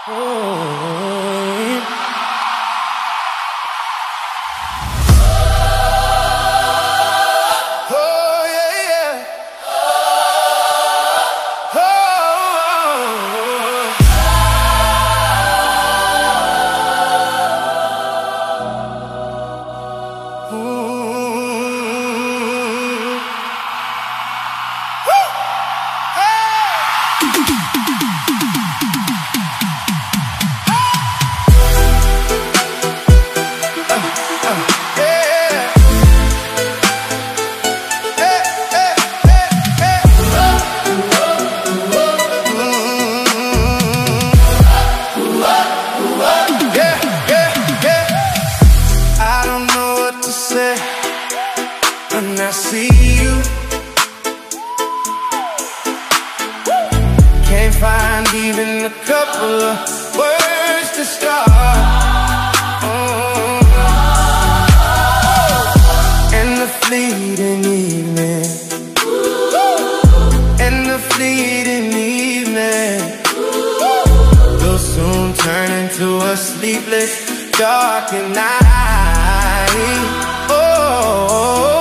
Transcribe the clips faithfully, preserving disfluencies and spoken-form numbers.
When I see you, can't find even a couple of words to start. Oh. And the fleeting evening, and the fleeting evening will soon turn into a sleepless, darkened night. Oh.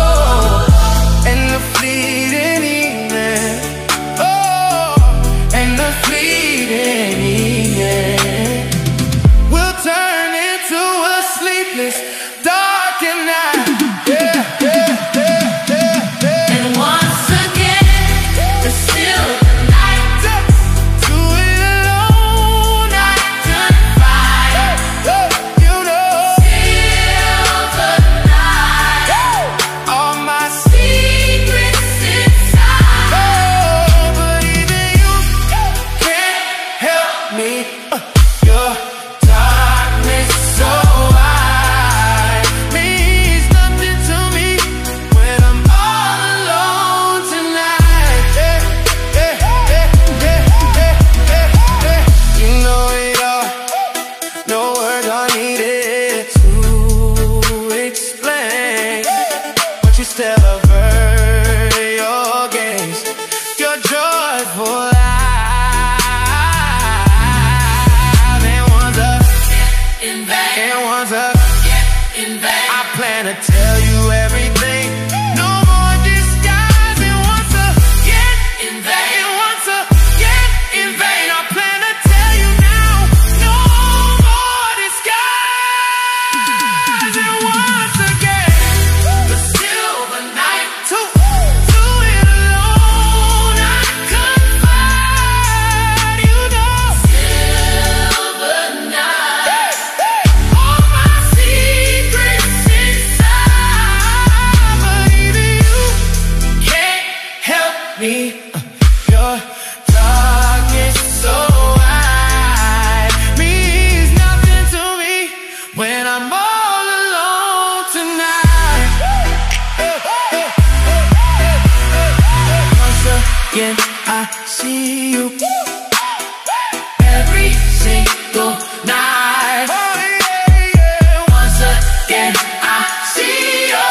Still avert your gaze, your joyful life. It was a in vain. It was a in vain. I plan to tell you everything. No more disguise. It was a get in vain. It was a get in vain. I plan to tell you now. No more disguise. It was again. Me, uh, your darkness so wide means nothing to me when I'm all alone tonight. Once again I see you every single night. Oh, yeah, yeah. Once again I see you.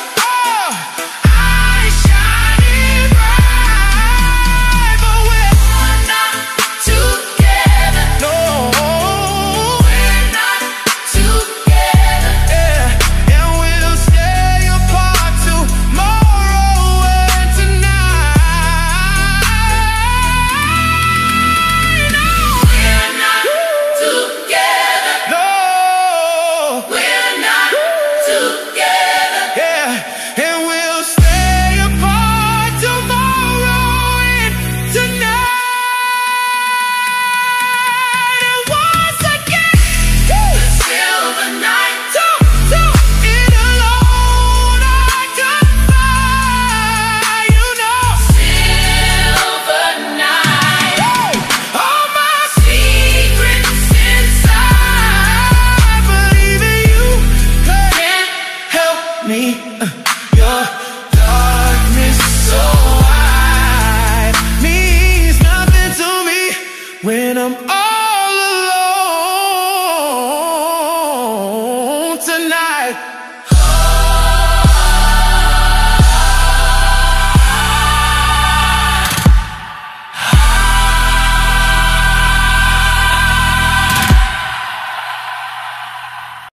Me, uh, your darkness so wide means nothing to me when I'm